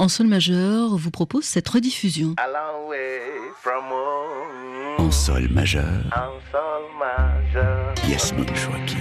en sol majeur vous propose cette rediffusion. En sol majeur. Yasmine Chouaki.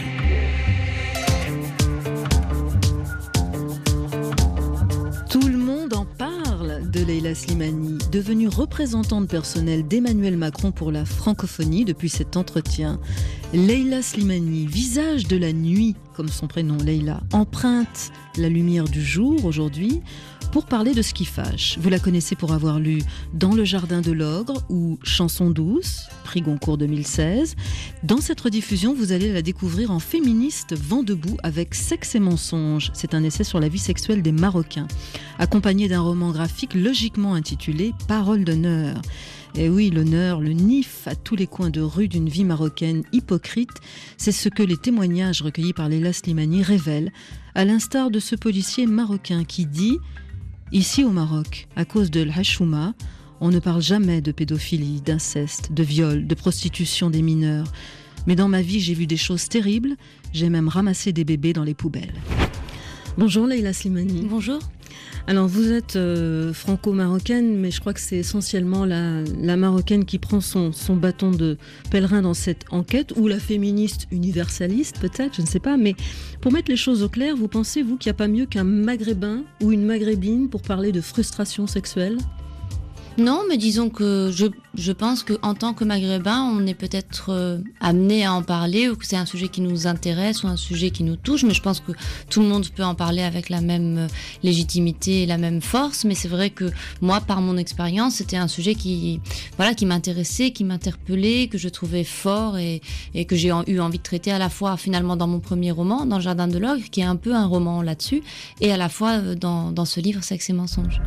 Tout le monde en parle de Leïla Slimani, devenue représentante personnelle d'Emmanuel Macron pour la francophonie depuis cet entretien. Leïla Slimani, visage de la nuit, comme son prénom Leïla, emprunte la lumière du jour aujourd'hui pour parler de ce qui fâche. Vous la connaissez pour avoir lu Dans le jardin de l'ogre ou Chanson douce, prix Goncourt 2016. Dans cette rediffusion, vous allez la découvrir en féministe vent debout avec Sexe et mensonges. C'est un essai sur la vie sexuelle des Marocains, accompagné d'un roman graphique logiquement intitulé Parole d'honneur. Et oui, l'honneur, le nif à tous les coins de rue d'une vie marocaine hypocrite, c'est ce que les témoignages recueillis par Leïla Slimani révèlent, à l'instar de ce policier marocain qui dit « Ici au Maroc, à cause de l'Hachouma, on ne parle jamais de pédophilie, d'inceste, de viol, de prostitution des mineurs. Mais dans ma vie, j'ai vu des choses terribles, j'ai même ramassé des bébés dans les poubelles. » Bonjour Leïla Slimani. Bonjour. Alors vous êtes franco-marocaine, mais je crois que c'est essentiellement la marocaine qui prend son bâton de pèlerin dans cette enquête, ou la féministe universaliste peut-être, je ne sais pas. Mais pour mettre les choses au clair, vous pensez, vous, qu'il n'y a pas mieux qu'un maghrébin ou une maghrébine pour parler de frustration sexuelle ? Non, mais disons que je pense qu'en tant que maghrébin, on est peut-être amené à en parler, ou que c'est un sujet qui nous intéresse ou un sujet qui nous touche, mais je pense que tout le monde peut en parler avec la même légitimité et la même force. Mais c'est vrai que moi, par mon expérience, c'était un sujet qui m'intéressait, qui m'interpellait, que je trouvais fort et que j'ai eu envie de traiter à la fois finalement dans mon premier roman, Dans le jardin de l'ogre, qui est un peu un roman là-dessus, et à la fois dans ce livre Sexe et mensonges.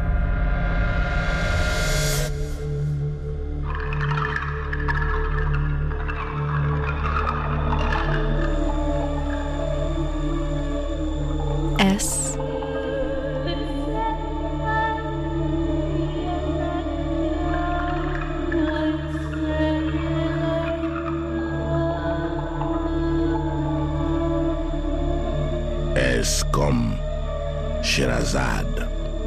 S. S comme Sherazade.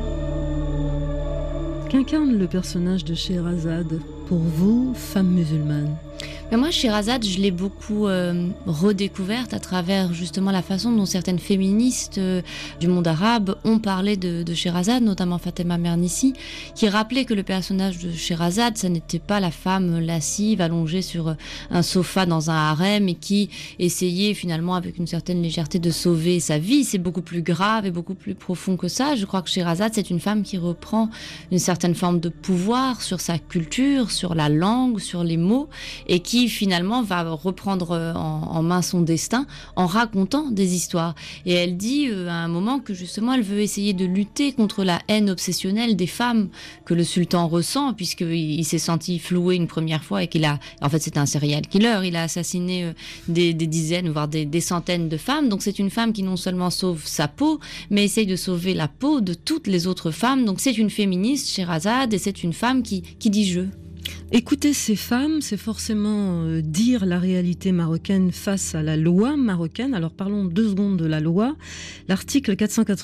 Qu'incarne le personnage de Sherazade pour vous, femme musulmane ? Mais moi, Sherazade, je l'ai beaucoup redécouverte à travers justement la façon dont certaines féministes du monde arabe ont parlé de Sherazade, notamment Fatima Mernissi, qui rappelait que le personnage de Sherazade, ça n'était pas la femme lascive allongée sur un sofa dans un harem et qui essayait finalement avec une certaine légèreté de sauver sa vie. C'est beaucoup plus grave et beaucoup plus profond que ça. Je crois que Sherazade, c'est une femme qui reprend une certaine forme de pouvoir sur sa culture, sur la langue, sur les mots, et qui finalement va reprendre en main son destin en racontant des histoires. Et elle dit à un moment que justement elle veut essayer de lutter contre la haine obsessionnelle des femmes que le sultan ressent, puisqu'il s'est senti floué une première fois et en fait c'est un serial killer, il a assassiné des dizaines voire des centaines de femmes. Donc c'est une femme qui non seulement sauve sa peau mais essaye de sauver la peau de toutes les autres femmes. Donc c'est une féministe, Sherazade, et c'est une femme qui dit je. Écouter ces femmes, c'est forcément dire la réalité marocaine face à la loi marocaine. Alors parlons 2 secondes de la loi. L'article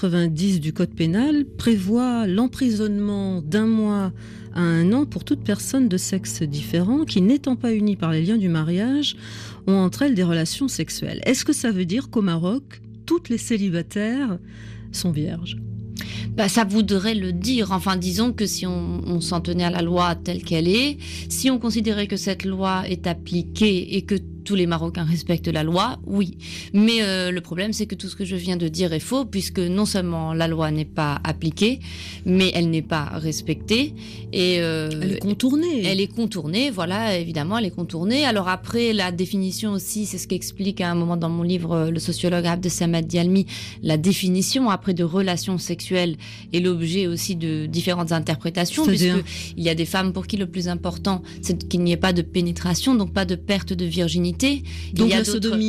490 du Code pénal prévoit l'emprisonnement d'1 mois à 1 an pour toute personne de sexe différent qui, n'étant pas unie par les liens du mariage, ont entre elles des relations sexuelles. Est-ce que ça veut dire qu'au Maroc, toutes les célibataires sont vierges ? Ça voudrait le dire. Enfin, disons que si on s'en tenait à la loi telle qu'elle est, si on considérait que cette loi est appliquée et que tous les Marocains respectent la loi, oui. Mais le problème, c'est que tout ce que je viens de dire est faux, puisque non seulement la loi n'est pas appliquée, mais elle n'est pas respectée. Et, elle est contournée. Elle est contournée, voilà, évidemment, elle est contournée. Alors après, la définition aussi, c'est ce qu'explique à un moment dans mon livre le sociologue Abdesamad Dialmi, la définition après de relations sexuelles est l'objet aussi de différentes interprétations, puisqu'il y a des femmes pour qui le plus important, c'est qu'il n'y ait pas de pénétration, donc pas de perte de virginité. Donc la sodomie.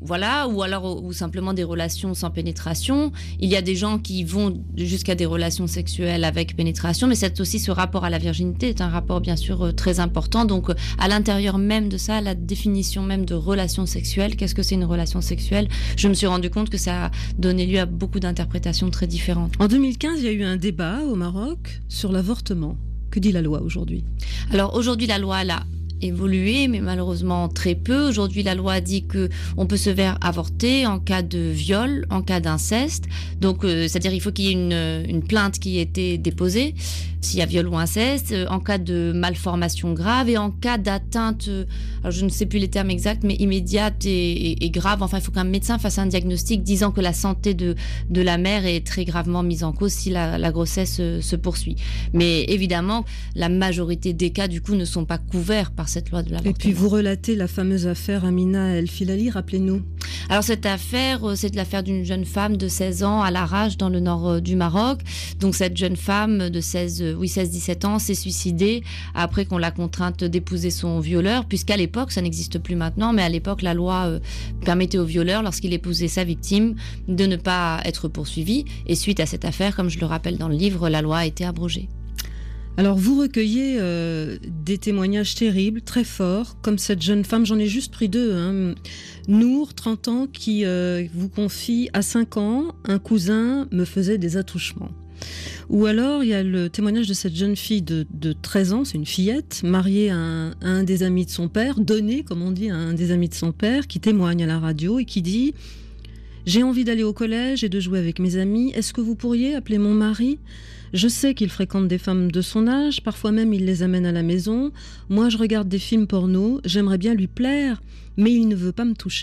Voilà, ou simplement des relations sans pénétration. Il y a des gens qui vont jusqu'à des relations sexuelles avec pénétration, mais c'est aussi ce rapport à la virginité est un rapport bien sûr très important. Donc à l'intérieur même de ça, la définition même de relation sexuelle, qu'est-ce que c'est une relation sexuelle? Je me suis rendu compte que ça a donné lieu à beaucoup d'interprétations très différentes. En 2015, il y a eu un débat au Maroc sur l'avortement. Que dit la loi aujourd'hui? Alors aujourd'hui, la loi, elle a évolué, mais malheureusement très peu. Aujourd'hui, la loi dit que on peut se faire avorter en cas de viol, en cas d'inceste. Donc, c'est-à-dire il faut qu'il y ait une plainte qui ait été déposée s'il y a viol ou inceste, en cas de malformation grave et en cas d'atteinte, alors je ne sais plus les termes exacts, mais immédiate et grave. Enfin, il faut qu'un médecin fasse un diagnostic disant que la santé de la mère est très gravement mise en cause si la grossesse se poursuit. Mais évidemment, la majorité des cas, du coup, ne sont pas couverts par cette loi de l'avortement. Et puis vous relatez la fameuse affaire Amina El Filali, rappelez-nous. Alors cette affaire, c'est l'affaire d'une jeune femme de 16 ans à Larach dans le nord du Maroc. Donc cette jeune femme de 16-17 ans s'est suicidée après qu'on l'a contrainte d'épouser son violeur, puisqu'à l'époque, ça n'existe plus maintenant, mais à l'époque la loi permettait au violeur, lorsqu'il épousait sa victime, de ne pas être poursuivi. Et suite à cette affaire, comme je le rappelle dans le livre, la loi a été abrogée. Alors vous recueillez des témoignages terribles, très forts, comme cette jeune femme, j'en ai juste pris deux, hein. Nour, 30 ans, qui vous confie à 5 ans, un cousin me faisait des attouchements. Ou alors il y a le témoignage de cette jeune fille de 13 ans, c'est une fillette, mariée à un des amis de son père, donnée, comme on dit, à un des amis de son père, qui témoigne à la radio et qui dit « J'ai envie d'aller au collège et de jouer avec mes amis, est-ce que vous pourriez appeler mon mari ? Je sais qu'il fréquente des femmes de son âge, parfois même il les amène à la maison. Moi, je regarde des films porno, j'aimerais bien lui plaire, mais il ne veut pas me toucher. »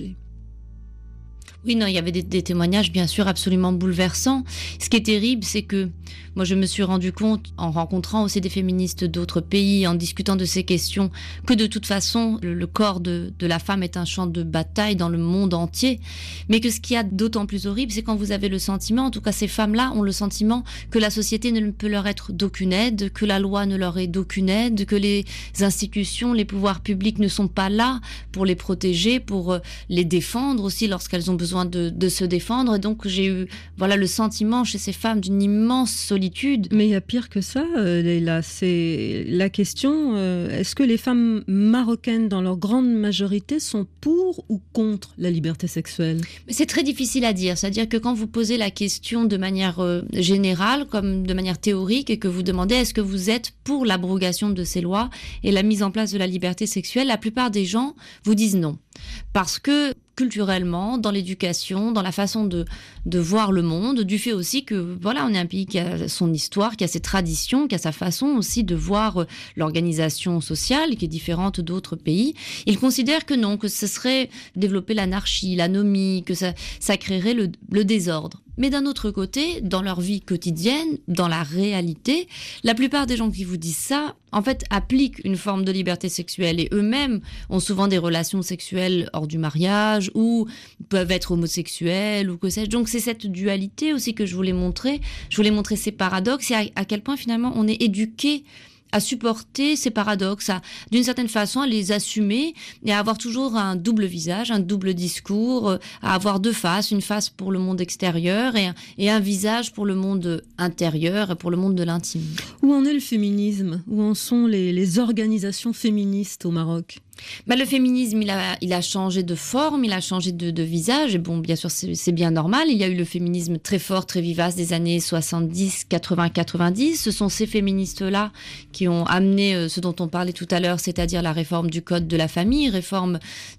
Oui, non, il y avait des témoignages bien sûr absolument bouleversants. Ce qui est terrible, c'est que moi je me suis rendu compte en rencontrant aussi des féministes d'autres pays, en discutant de ces questions, que de toute façon le corps de la femme est un champ de bataille dans le monde entier. Mais que ce qui est d'autant plus horrible, c'est quand vous avez le sentiment, en tout cas ces femmes-là ont le sentiment que la société ne peut leur être d'aucune aide, que la loi ne leur est d'aucune aide, que les institutions, les pouvoirs publics ne sont pas là pour les protéger, pour les défendre aussi lorsqu'elles ont besoin de se défendre. Et donc j'ai eu le sentiment chez ces femmes d'une immense solitude. Mais il y a pire que ça, Leïla, c'est la question, est-ce que les femmes marocaines dans leur grande majorité sont pour ou contre la liberté sexuelle? Mais c'est très difficile à dire, c'est-à-dire que quand vous posez la question de manière générale, comme de manière théorique, et que vous demandez est-ce que vous êtes pour l'abrogation de ces lois et la mise en place de la liberté sexuelle, la plupart des gens vous disent non. Parce que culturellement, dans l'éducation, dans la façon de voir le monde, du fait aussi que on est un pays qui a son histoire, qui a ses traditions, qui a sa façon aussi de voir l'organisation sociale, qui est différente d'autres pays. Ils considèrent que non, que ce serait développer l'anarchie, l'anomie, que ça créerait le désordre. Mais d'un autre côté, dans leur vie quotidienne, dans la réalité, la plupart des gens qui vous disent ça, en fait, appliquent une forme de liberté sexuelle et eux-mêmes ont souvent des relations sexuelles hors du mariage ou peuvent être homosexuels ou que sais-je. Donc c'est cette dualité aussi que je voulais montrer. Je voulais montrer ces paradoxes et à quel point finalement on est éduqué à supporter ces paradoxes, d'une certaine façon à les assumer et à avoir toujours un double visage, un double discours, à avoir deux faces, une face pour le monde extérieur et un visage pour le monde intérieur et pour le monde de l'intime. Où en est le féminisme? Où en sont les organisations féministes au Maroc? Le féminisme, il a changé de forme, il a changé de visage. Et bon, bien sûr, c'est bien normal. Il y a eu le féminisme très fort, très vivace des années 70, 80, 90. Ce sont ces féministes-là qui ont amené ce dont on parlait tout à l'heure, c'est-à-dire la réforme du code de la famille, réforme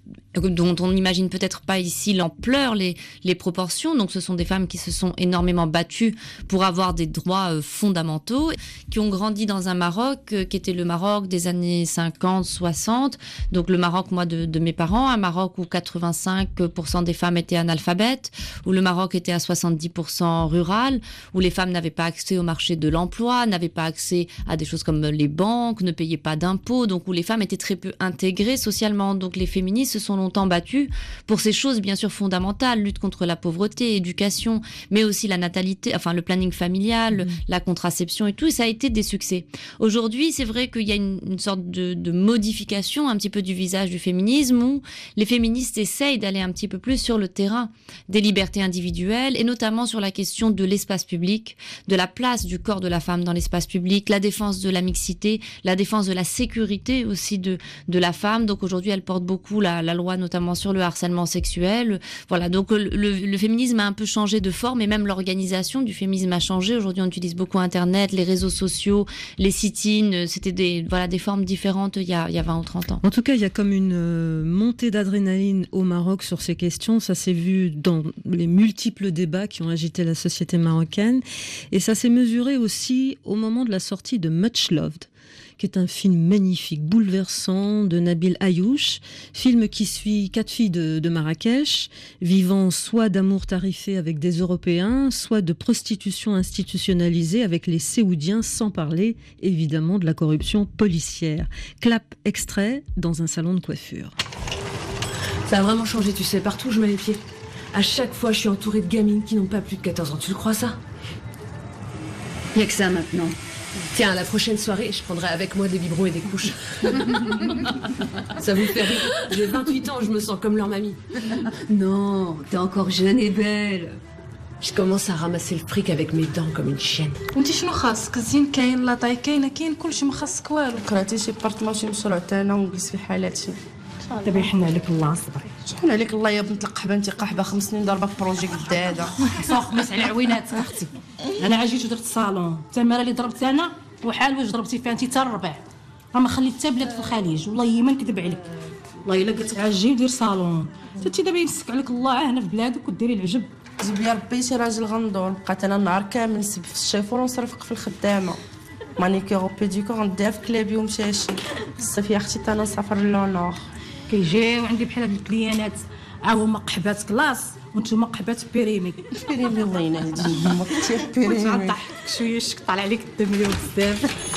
dont on n'imagine peut-être pas ici l'ampleur, les proportions. Donc ce sont des femmes qui se sont énormément battues pour avoir des droits fondamentaux, qui ont grandi dans un Maroc qui était le Maroc des années 50, 60. Donc le Maroc, moi, de mes parents, un Maroc où 85% des femmes étaient analphabètes, où le Maroc était à 70% rural, où les femmes n'avaient pas accès au marché de l'emploi, n'avaient pas accès à des choses comme les banques, ne payaient pas d'impôts, donc où les femmes étaient très peu intégrées socialement. Donc les féministes se sont longtemps battues pour ces choses bien sûr fondamentales, lutte contre la pauvreté, éducation, mais aussi la natalité, enfin le planning familial, la contraception et tout, et ça a été des succès. Aujourd'hui, c'est vrai qu'il y a une sorte de modification un petit peu peu du visage du féminisme, où les féministes essayent d'aller un petit peu plus sur le terrain des libertés individuelles, et notamment sur la question de l'espace public, de la place du corps de la femme dans l'espace public, la défense de la mixité, la défense de la sécurité aussi de la femme. Donc aujourd'hui, elle porte beaucoup la loi, notamment sur le harcèlement sexuel. Voilà, donc le féminisme a un peu changé de forme, et même l'organisation du féminisme a changé. Aujourd'hui, on utilise beaucoup Internet, les réseaux sociaux, les sit-ins. C'était des formes différentes il y a 20 ou 30 ans. En tout cas, il y a comme une montée d'adrénaline au Maroc sur ces questions. Ça s'est vu dans les multiples débats qui ont agité la société marocaine. Et ça s'est mesuré aussi au moment de la sortie de Much Loved, qui est un film magnifique, bouleversant, de Nabil Ayouch, film qui suit 4 filles de Marrakech, vivant soit d'amour tarifé avec des Européens, soit de prostitution institutionnalisée avec les Séoudiens, sans parler évidemment de la corruption policière. Clap extrait dans un salon de coiffure. Ça a vraiment changé, tu sais, partout où je mets les pieds. À chaque fois, je suis entourée de gamines qui n'ont pas plus de 14 ans. Tu le crois, ça? Il n'y a que ça maintenant. Tiens, à la prochaine soirée, je prendrai avec moi des biberons et des couches. Ça vous fait rire? J'ai 28 ans, je me sens comme leur mamie. Non, t'es encore jeune et belle. Je commence à ramasser le fric avec mes dents comme une chienne. وانتي شنو خاصك؟ الزين كاين، لاطاي كاينه، كاين كلشي، ما خاصك والو. كرهتي شي بارتمون شي مشروع تاعنا ونجلس في حالاتي. دابا يحن عليك الله، صبري. شحال عليك الله يا بنت القحبه، انت قحبه 5 سنين ضاربه في بروجي قد هذا. سوق مس على عوينات اختي. انا عاجيت ودرت الصالون، حتى المره اللي ضربت انا وحال واش ضربتي فيها انت حتى الربع. راه ما خليت حتى بلاد في الخليج، والله ما نكذب عليك. والله الا قلت عاجي ودير صالون، حتى دابا يمسك عليك الله هنا في بلادك وديري العجب. جيب لي ربي شي راجل غندور، بقات انا النهار كامل نسب في الشيفور ونصرفق في الخدامه. مانيكير وبيديكور نديها في كلابي ومشاشي. الصيف يا اختي انا نسافر للونور. كيجيو عندي بحال هاد الكليانات، هما قحبات كلاص وانتوما قحبات بيريمي. بيريمي الله ينهدي ما كنتي بيريمي. غنضحك شويه، الشك طالع عليك الدم اليوم بزاف.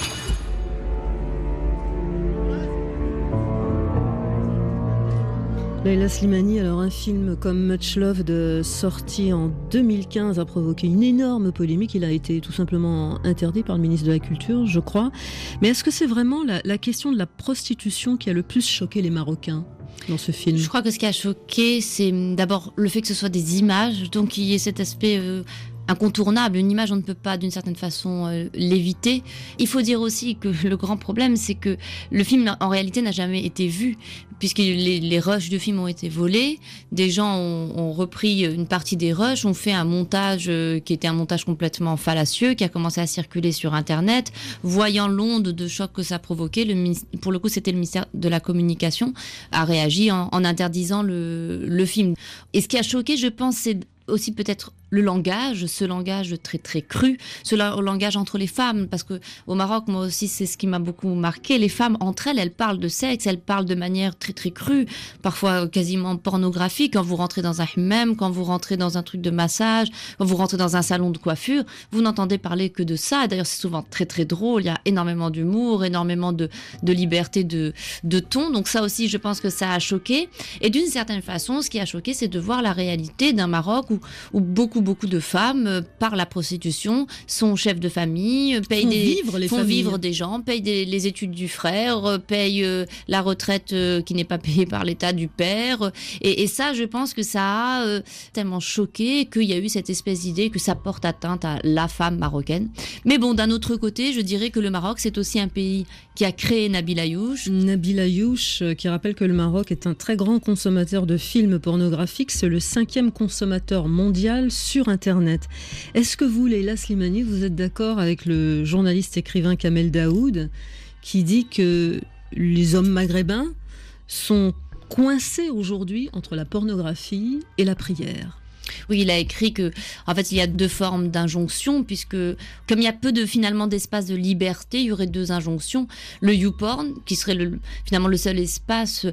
Leila Slimani, alors un film comme Much Loved, sorti en 2015, a provoqué une énorme polémique. Il a été tout simplement interdit par le ministre de la Culture, je crois. Mais est-ce que c'est vraiment la question de la prostitution qui a le plus choqué les Marocains dans ce film? Je crois que ce qui a choqué, c'est d'abord le fait que ce soit des images, donc qu'il y ait cet aspect incontournable. Une image, on ne peut pas d'une certaine façon l'éviter. Il faut dire aussi que le grand problème, c'est que le film en réalité n'a jamais été vu, puisque les rushs du film ont été volés. Des gens ont repris une partie des rushs, ont fait un montage qui était un montage complètement fallacieux, qui a commencé à circuler sur Internet. Voyant l'onde de choc que ça provoquait, pour le coup c'était le ministère de la Communication, a réagi en interdisant le film. Et ce qui a choqué, je pense, c'est aussi peut-être le langage, ce langage très très cru, ce langage entre les femmes, parce que au Maroc, moi aussi, c'est ce qui m'a beaucoup marqué. Les femmes entre elles parlent de sexe, elles parlent de manière très très crue, parfois quasiment pornographique. Quand vous rentrez dans un hammam, quand vous rentrez dans un truc de massage, quand vous rentrez dans un salon de coiffure, vous n'entendez parler que de ça. D'ailleurs, c'est souvent très très drôle. Il y a énormément d'humour, énormément de liberté de ton. Donc ça aussi, je pense que ça a choqué. Et d'une certaine façon, ce qui a choqué, c'est de voir la réalité d'un Maroc où beaucoup de femmes, par la prostitution, sont chefs de famille, font vivre des gens, payent les études du frère, payent la retraite qui n'est pas payée par l'État du père. Et ça, je pense que ça a tellement choqué qu'il y a eu cette espèce d'idée que ça porte atteinte à la femme marocaine. Mais bon, d'un autre côté, je dirais que le Maroc, c'est aussi un pays qui a créé Nabil Ayouch. Nabil Ayouch, qui rappelle que le Maroc est un très grand consommateur de films pornographiques. C'est le 5e consommateur mondial sur Internet. Est-ce que vous, Leila Slimani, vous êtes d'accord avec le journaliste écrivain Kamel Daoud qui dit que les hommes maghrébins sont coincés aujourd'hui entre la pornographie et la prière? Oui, il a écrit que, en fait, il y a 2 formes d'injonction, puisque comme il y a peu finalement d'espace de liberté, il y aurait 2 injonctions. Le YouPorn, qui serait finalement le seul espace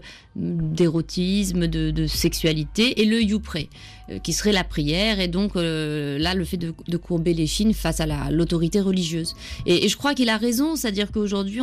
d'érotisme, de sexualité, et le YouPray, qui serait la prière, et donc là, le fait de courber les chines face à l'autorité religieuse. Et je crois qu'il a raison, c'est-à-dire qu'aujourd'hui,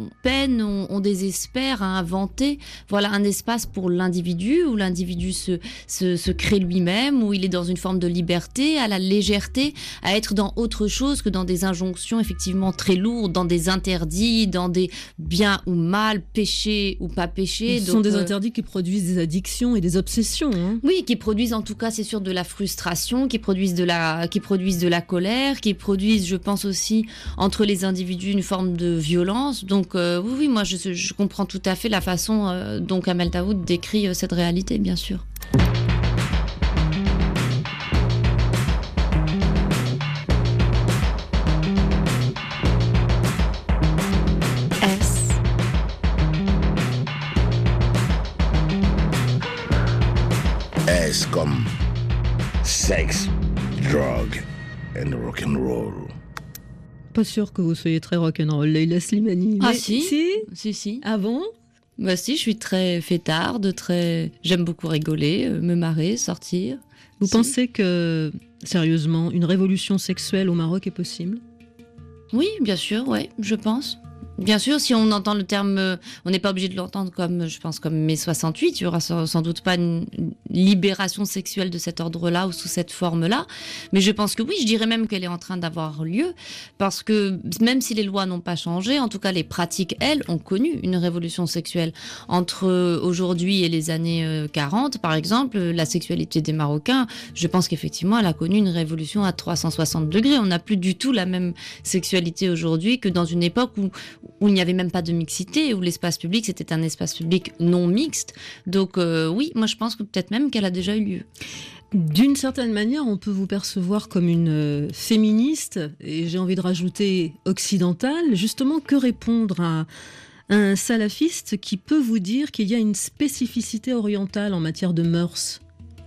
on désespère à inventer un espace pour l'individu, où l'individu se crée lui-même, où il est dans une forme de liberté, à la légèreté, à être dans autre chose que dans des injonctions effectivement très lourdes, dans des interdits, dans des bien ou mal, péché ou pas péché. Ce sont des interdits qui produisent des addictions et des obsessions. Hein. Oui, qui produisent en tout cas, c'est sûr, de la frustration, qui produisent de la colère, qui produisent, je pense aussi, entre les individus, une forme de violence. Donc oui, moi je comprends tout à fait la façon dont Kamel Daoud décrit cette réalité, bien sûr. S comme sex, drug and rock'n'roll. Pas sûr que vous soyez très rock'n'roll, Leïla Slimani. Ah mais si. Ah bon ? Bah si, je suis très fêtarde, j'aime beaucoup rigoler, me marrer, sortir. Vous pensez que, sérieusement, une révolution sexuelle au Maroc est possible ? Oui, bien sûr, ouais, je pense. Bien sûr, si on entend le terme, on n'est pas obligé de l'entendre comme, je pense, comme mai 68. Il y aura sans doute pas une libération sexuelle de cet ordre-là ou sous cette forme-là. Mais je pense que oui, je dirais même qu'elle est en train d'avoir lieu. Parce que même si les lois n'ont pas changé, en tout cas, les pratiques, elles, ont connu une révolution sexuelle. Entre aujourd'hui et les années 40, par exemple, la sexualité des Marocains, je pense qu'effectivement, elle a connu une révolution à 360 degrés. On n'a plus du tout la même sexualité aujourd'hui que dans une époque où il n'y avait même pas de mixité, où l'espace public, c'était un espace public non mixte. Donc oui, moi je pense que peut-être même qu'elle a déjà eu lieu. D'une certaine manière, on peut vous percevoir comme une féministe, et j'ai envie de rajouter occidentale. Justement, que répondre à un salafiste qui peut vous dire qu'il y a une spécificité orientale en matière de mœurs ?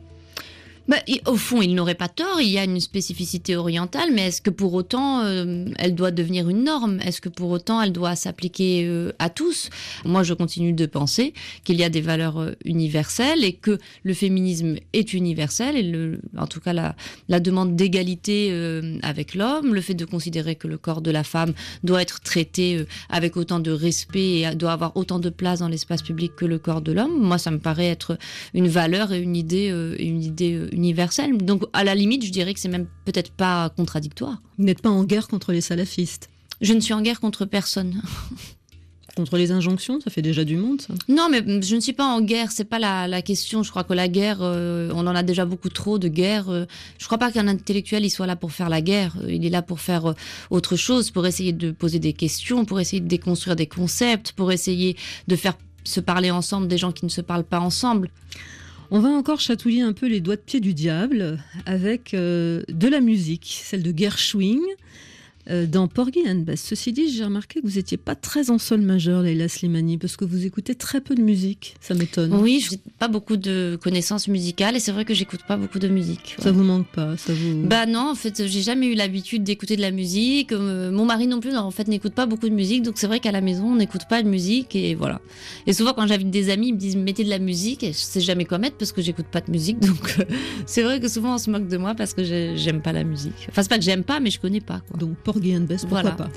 Au fond, il n'aurait pas tort, il y a une spécificité orientale, mais est-ce que pour autant elle doit devenir une norme ? Est-ce que pour autant elle doit s'appliquer à tous ? Moi, je continue de penser qu'il y a des valeurs universelles et que le féminisme est universel, et en tout cas la demande d'égalité avec l'homme, le fait de considérer que le corps de la femme doit être traité avec autant de respect et doit avoir autant de place dans l'espace public que le corps de l'homme, moi ça me paraît être une valeur et une idée universelle. Donc à la limite, je dirais que c'est même peut-être pas contradictoire. Vous n'êtes pas en guerre contre les salafistes ? Je ne suis en guerre contre personne. Contre les injonctions, ça fait déjà du monde, ça. Non, mais je ne suis pas en guerre, c'est pas la question. Je crois que la guerre, on en a déjà beaucoup trop de guerre. Je crois pas qu'un intellectuel, il soit là pour faire la guerre. Il est là pour faire autre chose, pour essayer de poser des questions, pour essayer de déconstruire des concepts, pour essayer de faire se parler ensemble des gens qui ne se parlent pas ensemble. On va encore chatouiller un peu les doigts de pied du diable avec de la musique, celle de Gershwin dans Porgy and Bess. Ceci dit, j'ai remarqué que vous n'étiez pas très en sol majeur, Leïla Slimani, parce que vous écoutez très peu de musique. Ça m'étonne. Oui, je n'ai pas beaucoup de connaissances musicales et c'est vrai que j'écoute pas beaucoup de musique. Ouais. Ça vous manque pas, ça vous... Bah non, en fait, j'ai jamais eu l'habitude d'écouter de la musique. Mon mari non plus, en fait, n'écoute pas beaucoup de musique. Donc c'est vrai qu'à la maison, on n'écoute pas de musique et voilà. Et souvent, quand j'invite des amis, ils me disent mettez de la musique. Et je sais jamais quoi mettre parce que j'écoute pas de musique. Donc c'est vrai que souvent, on se moque de moi parce que j'aime pas la musique. Enfin, c'est pas que j'aime pas, mais je connais pas, quoi. Donc Porgy and Bess, pourquoi pas.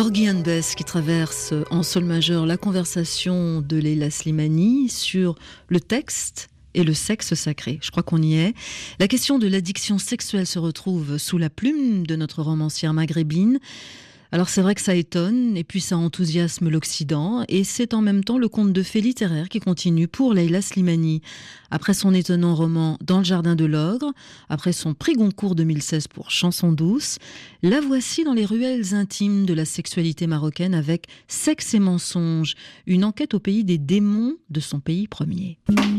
Porgy and Bess qui traverse en sol majeur la conversation de Leila Slimani sur le texte et le sexe sacré. Je crois qu'on y est. La question de l'addiction sexuelle se retrouve sous la plume de notre romancière maghrébine. Alors c'est vrai que ça étonne et puis ça enthousiasme l'Occident et c'est en même temps le conte de fées littéraire qui continue pour Leila Slimani. Après son étonnant roman Dans le jardin de l'ogre, après son prix Goncourt 2016 pour Chanson douce, la voici dans les ruelles intimes de la sexualité marocaine avec Sexe et mensonge, une enquête au pays des démons de son pays premier.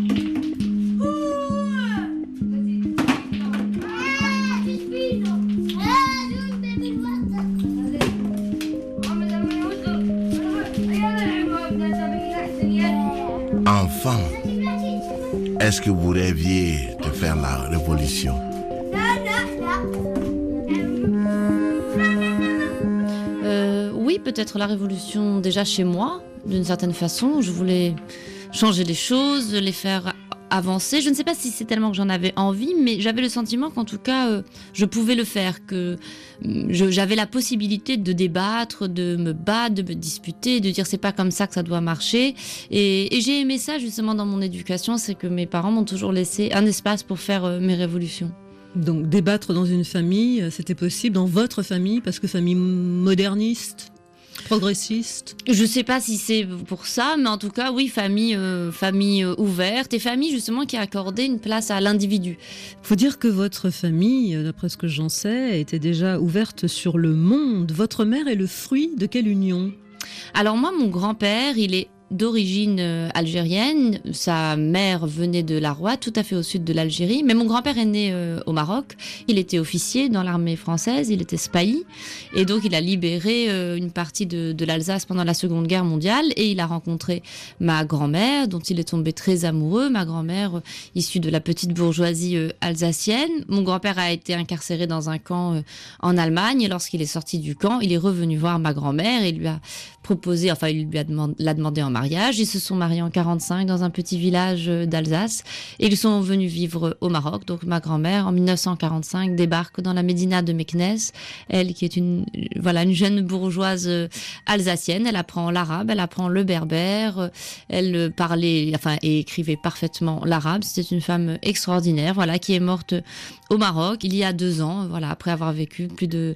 Enfant, est-ce que vous rêviez de faire la révolution? Oui, peut-être la révolution déjà chez moi, d'une certaine façon. Je voulais changer les choses, les faire avancer. Je ne sais pas si c'est tellement que j'en avais envie, mais j'avais le sentiment qu'en tout cas, je pouvais le faire, que j'avais la possibilité de débattre, de me battre, de me disputer, de dire c'est pas comme ça que ça doit marcher. Et j'ai aimé ça justement dans mon éducation, c'est que mes parents m'ont toujours laissé un espace pour faire mes révolutions. Donc débattre dans une famille, c'était possible dans votre famille, parce que famille moderniste, progressiste? Je sais pas si c'est pour ça, mais en tout cas, oui, famille ouverte et famille justement qui a accordé une place à l'individu. Faut dire que votre famille, d'après ce que j'en sais, était déjà ouverte sur le monde. Votre mère est le fruit de quelle union? Alors moi, mon grand-père, il est d'origine algérienne. Sa mère venait de La Roua, tout à fait au sud de l'Algérie. Mais mon grand-père est né au Maroc. Il était officier dans l'armée française, il était spahi. Et donc, il a libéré une partie de l'Alsace pendant la Seconde Guerre mondiale. Et il a rencontré ma grand-mère, dont il est tombé très amoureux. Ma grand-mère, issue de la petite bourgeoisie alsacienne. Mon grand-père a été incarcéré dans un camp en Allemagne. Et lorsqu'il est sorti du camp, il est revenu voir ma grand-mère et lui a proposé, enfin, il lui l'a demandé en mariage. Ils se sont mariés en 1945 dans un petit village d'Alsace et ils sont venus vivre au Maroc. Donc ma grand-mère, en 1945, débarque dans la médina de Meknès. Elle, qui est une jeune bourgeoise alsacienne, elle apprend l'arabe, elle apprend le berbère, elle parlait, et écrivait parfaitement l'arabe. C'était une femme extraordinaire, qui est morte au Maroc il y a 2 ans, après avoir vécu plus de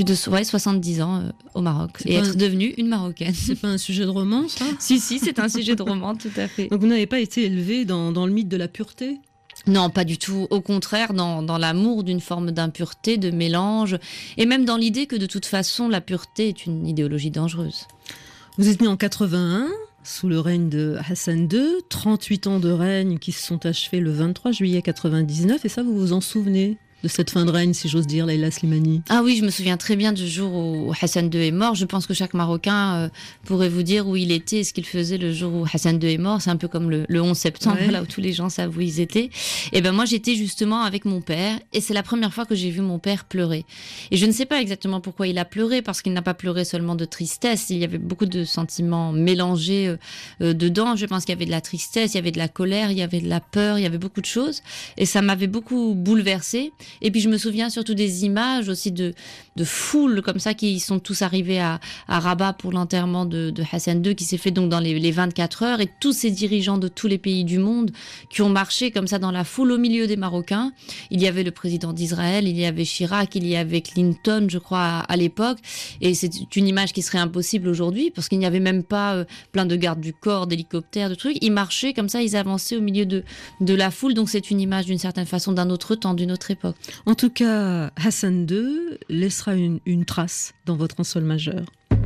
70 ans au Maroc et être devenue une Marocaine. C'est pas un sujet de roman, ça? Si, c'est un sujet de roman, tout à fait. Donc vous n'avez pas été élevé dans le mythe de la pureté? Non, pas du tout. Au contraire, dans l'amour d'une forme d'impureté, de mélange, et même dans l'idée que de toute façon, la pureté est une idéologie dangereuse. Vous êtes né en 81, sous le règne de Hassan II, 38 ans de règne qui se sont achevés le 23 juillet 99, et ça, vous vous en souvenez de cette fin de règne, si j'ose dire, Leila Slimani? Ah oui, je me souviens très bien du jour où Hassan II est mort. Je pense que chaque Marocain pourrait vous dire où il était et ce qu'il faisait le jour où Hassan II est mort. C'est un peu comme le 11 septembre, là où tous les gens savent où ils étaient. Et ben moi, j'étais justement avec mon père et c'est la première fois que j'ai vu mon père pleurer. Et je ne sais pas exactement pourquoi il a pleuré, parce qu'il n'a pas pleuré seulement de tristesse. Il y avait beaucoup de sentiments mélangés dedans. Je pense qu'il y avait de la tristesse, il y avait de la colère, il y avait de la peur, il y avait beaucoup de choses. Et ça m'avait beaucoup bouleversée. Et puis je me souviens surtout des images aussi de foules comme ça qui sont tous arrivés à Rabat pour l'enterrement de Hassan II, qui s'est fait donc dans les 24 heures, et tous ces dirigeants de tous les pays du monde qui ont marché comme ça dans la foule au milieu des Marocains. Il y avait le président d'Israël, il y avait Chirac, il y avait Clinton, je crois, à l'époque. Et c'est une image qui serait impossible aujourd'hui parce qu'il n'y avait même pas plein de gardes du corps, d'hélicoptères, de trucs. Ils marchaient comme ça, ils avançaient au milieu de la foule. Donc c'est une image d'une certaine façon d'un autre temps, d'une autre époque. En tout cas, Hassan II laissera une trace dans votre sol majeur.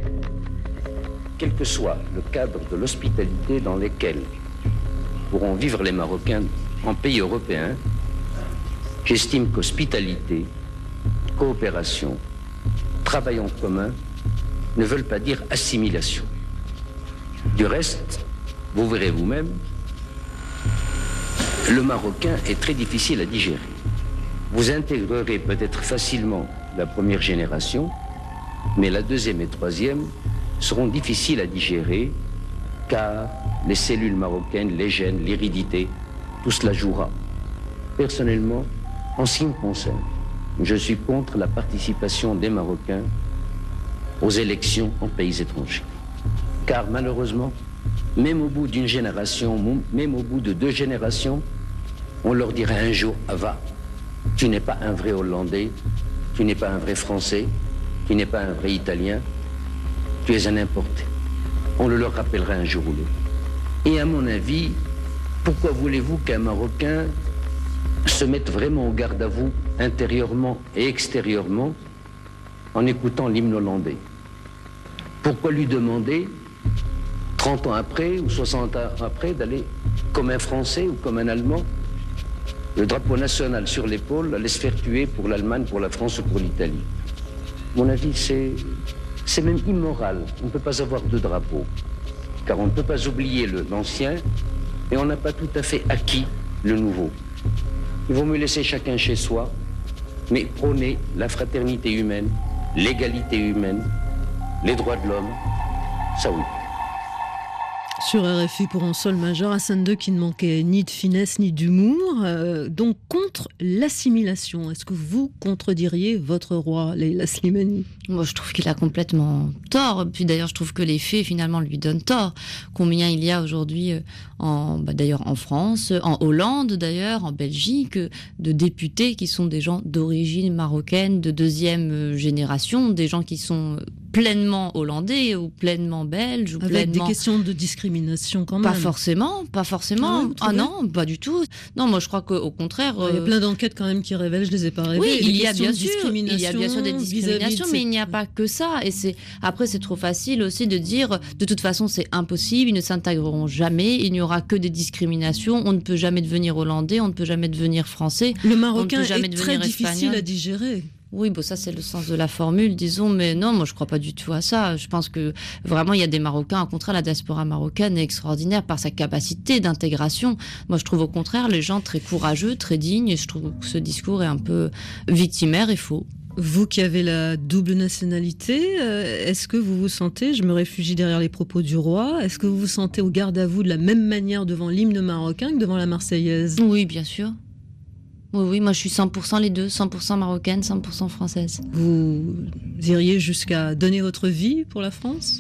Quel que soit le cadre de l'hospitalité dans lequel pourront vivre les Marocains en pays européens, j'estime qu'hospitalité, coopération, travail en commun ne veulent pas dire assimilation. Du reste, vous verrez vous-même, le Marocain est très difficile à digérer. Vous intégrerez peut-être facilement la première génération, mais la deuxième et troisième seront difficiles à digérer, car les cellules marocaines, les gènes, l'hérédité, tout cela jouera. Personnellement, en ce qui me concerne, je suis contre la participation des Marocains aux élections en pays étrangers. Car malheureusement, même au bout d'une génération, même au bout de 2 générations, on leur dirait un jour, va, tu n'es pas un vrai Hollandais, tu n'es pas un vrai Français, tu n'es pas un vrai Italien, tu es un importé. On le leur rappellera un jour ou l'autre. Et à mon avis, pourquoi voulez-vous qu'un Marocain se mette vraiment au garde à vous, intérieurement et extérieurement, en écoutant l'hymne hollandais? Pourquoi lui demander, 30 ans après ou 60 ans après, d'aller comme un Français ou comme un Allemand, le drapeau national sur l'épaule, aller se faire tuer pour l'Allemagne, pour la France ou pour l'Italie? À mon avis, c'est même immoral. On ne peut pas avoir 2 drapeaux, car on ne peut pas oublier l'ancien et on n'a pas tout à fait acquis le nouveau. Il vaut mieux laisser chacun chez soi, mais prôner la fraternité humaine, l'égalité humaine, les droits de l'homme, ça oui. Sur RFI pour un sol majeur, Hassan II qui ne manquait ni de finesse ni d'humour, donc contre l'assimilation. Est-ce que vous contrediriez votre roi, Leïla Slimani? Moi, je trouve qu'il a complètement tort. Puis d'ailleurs, je trouve que les faits, finalement, lui donnent tort. Combien il y a aujourd'hui, d'ailleurs en France, en Hollande d'ailleurs, en Belgique, de députés qui sont des gens d'origine marocaine, de 2e génération, des gens qui sont pleinement hollandais ou pleinement belges. Ou avec pleinement... des questions de discrimination quand même. Pas forcément. Ah non, pas du tout. Non, moi je crois qu'au contraire... Il y a plein d'enquêtes quand même qui révèlent, je les ai pas rêvées. Oui, il y a bien sûr des discriminations, mais il n'y a pas que ça. Et après, c'est trop facile aussi de dire, de toute façon, c'est impossible, ils ne s'intégreront jamais, il n'y aura que des discriminations, on ne peut jamais devenir hollandais, on ne peut jamais devenir français. Le marocain est très difficile à digérer. Oui, bon, ça c'est le sens de la formule, disons, mais non, moi je crois pas du tout à ça. Je pense que vraiment il y a des Marocains, au contraire, la diaspora marocaine est extraordinaire par sa capacité d'intégration. Moi je trouve au contraire les gens très courageux, très dignes, et je trouve que ce discours est un peu victimaire et faux. Vous qui avez la double nationalité, est-ce que vous vous sentez, je me réfugie derrière les propos du roi, est-ce que vous vous sentez au garde à vous de la même manière devant l'hymne marocain que devant la Marseillaise? Oui, bien sûr. Oui, moi je suis 100% les deux, 100% marocaine, 100% française. Vous iriez jusqu'à donner votre vie pour la France?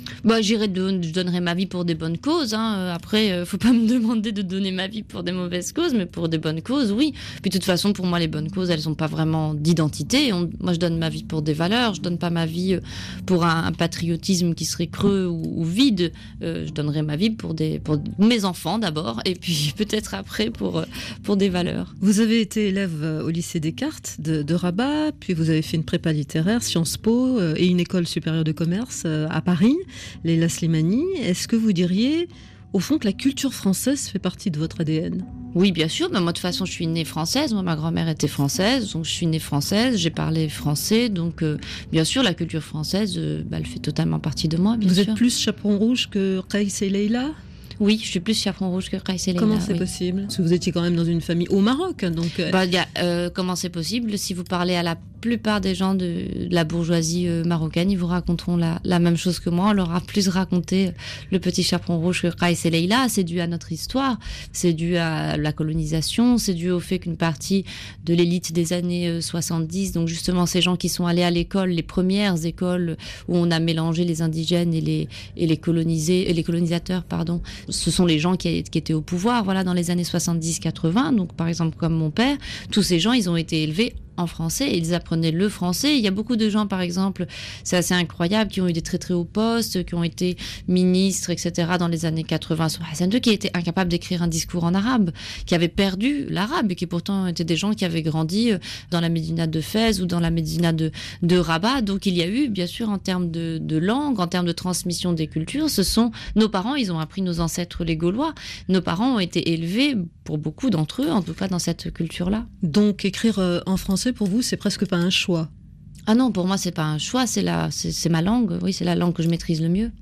Je donnerai ma vie pour des bonnes causes. Après, faut pas me demander de donner ma vie pour des mauvaises causes, mais pour des bonnes causes, oui. Puis de toute façon, pour moi, les bonnes causes, elles n'ont pas vraiment d'identité. Moi, je donne ma vie pour des valeurs. Je donne pas ma vie pour un patriotisme qui serait creux ou vide. Je donnerai ma vie pour mes enfants d'abord, et puis peut-être après pour des valeurs. Vous avez été élève au lycée Descartes de Rabat, puis vous avez fait une prépa littéraire, Sciences Po et une école supérieure de commerce à Paris, Leïla Slimani. Est-ce que vous diriez, au fond, que la culture française fait partie de votre ADN? Oui, bien sûr. Moi, de toute façon, je suis née française. Moi, ma grand-mère était française, donc je suis née française. J'ai parlé français, donc bien sûr, la culture française, elle fait totalement partie de moi. Vous êtes plus chaperon rouge que Qaïs et Leïla? Oui, je suis plus chaperon rouge que Qaïs et Leïla. Comment c'est possible? Parce que vous étiez quand même dans une famille au Maroc, donc... Comment c'est possible? Si vous parlez à la plupart des gens de la bourgeoisie marocaine, ils vous raconteront la même chose que moi. On leur a plus raconté le petit chaperon rouge que Qaïs et Leïla. C'est dû à notre histoire, c'est dû à la colonisation, c'est dû au fait qu'une partie de l'élite des années 70, donc justement ces gens qui sont allés à l'école, les premières écoles où on a mélangé les indigènes et les colonisateurs, pardon, ce sont les gens qui étaient au pouvoir, voilà, dans les années 70-80. Donc par exemple comme mon père, tous ces gens, ils ont été élevés en français, ils apprenaient le français. Il y a beaucoup de gens, par exemple, c'est assez incroyable, qui ont eu des très très hauts postes, qui ont été ministres, etc. dans les années 80. Sur Hassan II, qui étaient incapables d'écrire un discours en arabe, qui avaient perdu l'arabe, et qui pourtant étaient des gens qui avaient grandi dans la Médina de Fès ou dans la Médina de Rabat. Donc il y a eu, bien sûr, en termes de langue, en termes de transmission des cultures, nos parents, ils ont appris nos ancêtres les Gaulois. Nos parents ont été élevés, pour beaucoup d'entre eux, en tout cas dans cette culture-là. Donc écrire en français, pour vous, c'est presque pas un choix? Ah non, pour moi, c'est pas un choix, c'est ma langue. Oui, c'est la langue que je maîtrise le mieux.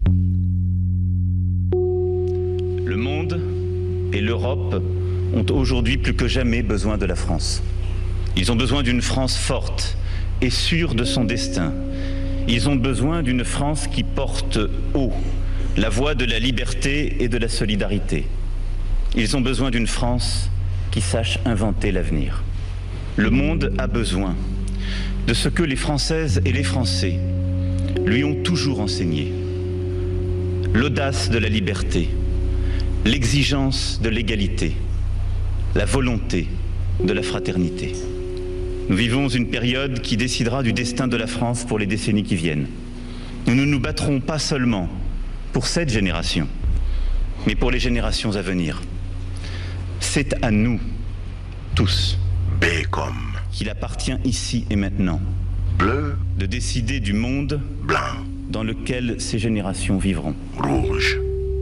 Le monde et l'Europe ont aujourd'hui plus que jamais besoin de la France. Ils ont besoin d'une France forte et sûre de son destin. Ils ont besoin d'une France qui porte haut la voix de la liberté et de la solidarité. Ils ont besoin d'une France qui sache inventer l'avenir. Le monde a besoin de ce que les Françaises et les Français lui ont toujours enseigné l'audace de la liberté, l'exigence de l'égalité, la volonté de la fraternité. Nous vivons une période qui décidera du destin de la France pour les décennies qui viennent. Nous ne nous battrons pas seulement pour cette génération, mais pour les générations à venir. C'est à nous, tous, B comme qu'il appartient ici et maintenant, bleu, de décider du monde blanc, dans lequel ces générations vivront. rouge.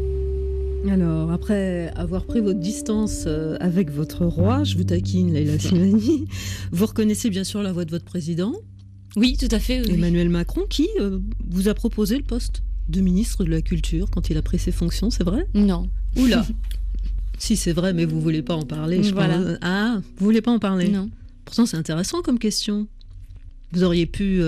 Alors, après avoir pris votre distance avec votre roi, je vous taquine, Leïla Slimani, vous reconnaissez bien sûr la voix de votre président, Oui, tout à fait. Oui. Emmanuel Macron, qui vous a proposé le poste de ministre de la Culture quand il a pris ses fonctions, c'est vrai ? Non. Oula. Si, c'est vrai, mais vous ne voulez pas en parler. Voilà. Ah, vous ne voulez pas en parler ? Non. Pourtant, c'est intéressant comme question. Vous auriez pu